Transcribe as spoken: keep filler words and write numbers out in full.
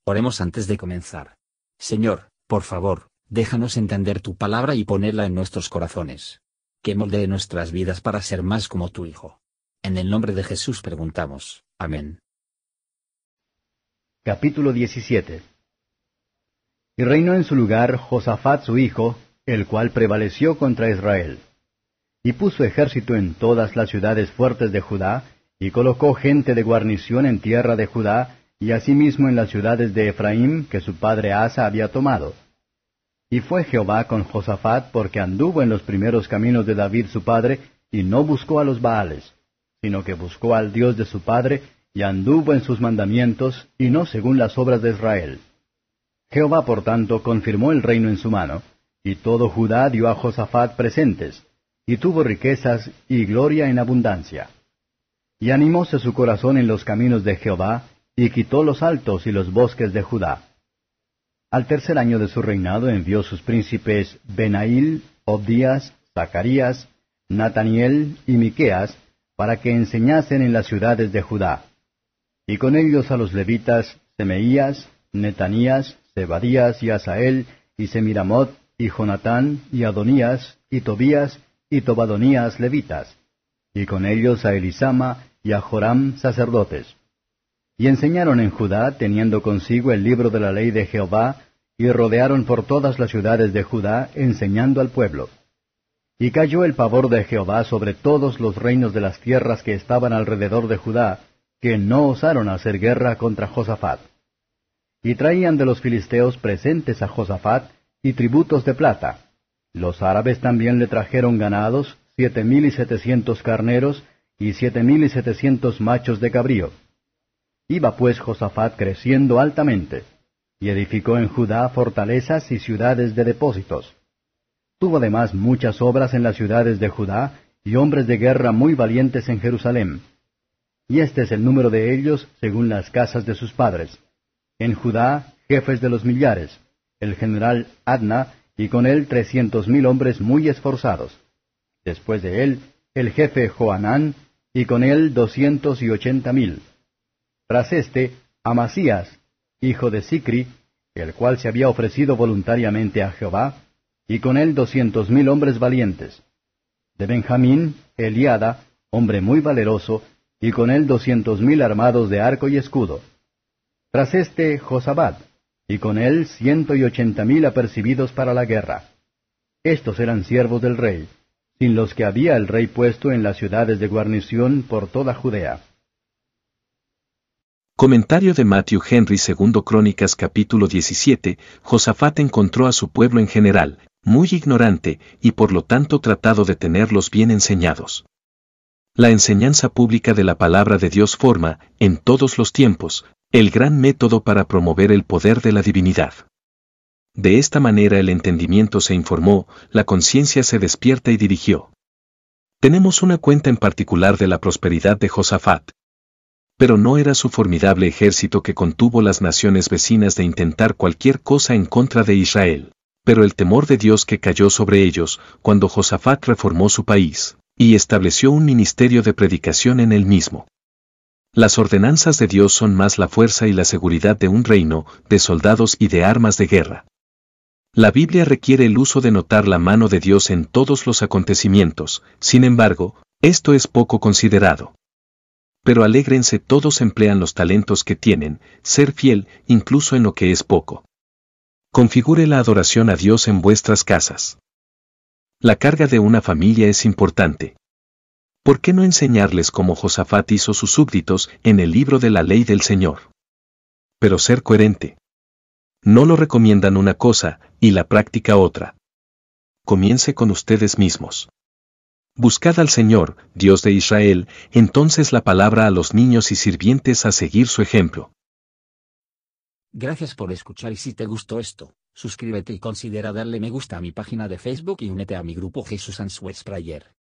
Oremos antes de comenzar. Señor, por favor, déjanos entender tu palabra y ponerla en nuestros corazones. Que moldee nuestras vidas para ser más como tu Hijo. En el nombre de Jesús preguntamos. Amén. Capítulo diecisiete. Y reinó en su lugar Josafat su hijo, el cual prevaleció contra Israel. Y puso ejército en todas las ciudades fuertes de Judá, y colocó gente de guarnición en tierra de Judá, y asimismo en las ciudades de Efraín, que su padre Asa había tomado. Y fue Jehová con Josafat, porque anduvo en los primeros caminos de David su padre, y no buscó a los Baales, sino que buscó al Dios de su padre, y anduvo en sus mandamientos, y no según las obras de Israel. Jehová, por tanto, confirmó el reino en su mano, y todo Judá dio a Josafat presentes, y tuvo riquezas y gloria en abundancia. Y animóse su corazón en los caminos de Jehová, y quitó los altos y los bosques de Judá. Al tercer año de su reinado envió sus príncipes Benail, Obdías, Zacarías, Nataniel y Miqueas, para que enseñasen en las ciudades de Judá. Y con ellos a los levitas Semeías, Netanías, Zebadías y Asael, y Semiramot, y Jonatán, y Adonías, y Tobías, y Tobadonías levitas, y con ellos a Elisama y a Joram sacerdotes. Y enseñaron en Judá, teniendo consigo el libro de la ley de Jehová, y rodearon por todas las ciudades de Judá, enseñando al pueblo. Y cayó el pavor de Jehová sobre todos los reinos de las tierras que estaban alrededor de Judá, que no osaron hacer guerra contra Josafat. Y traían de los filisteos presentes a Josafat, y tributos de plata. Los árabes también le trajeron ganados, siete mil y setecientos carneros, y siete mil y setecientos machos de cabrío. Iba pues Josafat creciendo altamente, y edificó en Judá fortalezas y ciudades de depósitos. Tuvo además muchas obras en las ciudades de Judá, y hombres de guerra muy valientes en Jerusalén. Y este es el número de ellos según las casas de sus padres. En Judá, jefes de los millares, el general Adna, y con él trescientos mil hombres muy esforzados. Después de él, el jefe Joanán, y con él doscientos y ochenta mil. Tras este, Amasías, hijo de Sicri, el cual se había ofrecido voluntariamente a Jehová, y con él doscientos mil hombres valientes. De Benjamín, Eliada, hombre muy valeroso, y con él doscientos mil armados de arco y escudo. Tras este, Josabad, y con él ciento y ochenta mil apercibidos para la guerra. Estos eran siervos del rey, sin los que había el rey puesto en las ciudades de guarnición por toda Judea. Comentario de Matthew Henry segundo Crónicas capítulo diecisiete. Josafat encontró a su pueblo en general, muy ignorante, y por lo tanto tratado de tenerlos bien enseñados. La enseñanza pública de la palabra de Dios forma, en todos los tiempos, el gran método para promover el poder de la divinidad. De esta manera el entendimiento se informó, la conciencia se despierta y dirigió. Tenemos una cuenta en particular de la prosperidad de Josafat. Pero no era su formidable ejército que contuvo las naciones vecinas de intentar cualquier cosa en contra de Israel, pero el temor de Dios que cayó sobre ellos cuando Josafat reformó su país, y estableció un ministerio de predicación en él mismo. Las ordenanzas de Dios son más la fuerza y la seguridad de un reino, de soldados y de armas de guerra. La Biblia requiere el uso de notar la mano de Dios en todos los acontecimientos, sin embargo, esto es poco considerado. Pero alégrense, todos emplean los talentos que tienen, ser fiel, incluso en lo que es poco. Configure la adoración a Dios en vuestras casas. La carga de una familia es importante. ¿Por qué no enseñarles como Josafat hizo sus súbditos en el libro de la ley del Señor? Pero ser coherente. No lo recomiendan una cosa, y la práctica otra. Comience con ustedes mismos. Buscad al Señor, Dios de Israel, entonces la palabra a los niños y sirvientes a seguir su ejemplo. Gracias por escuchar y si te gustó esto, suscríbete y considera darle me gusta a mi página de Facebook y únete a mi grupo Jesús Answers Prayer.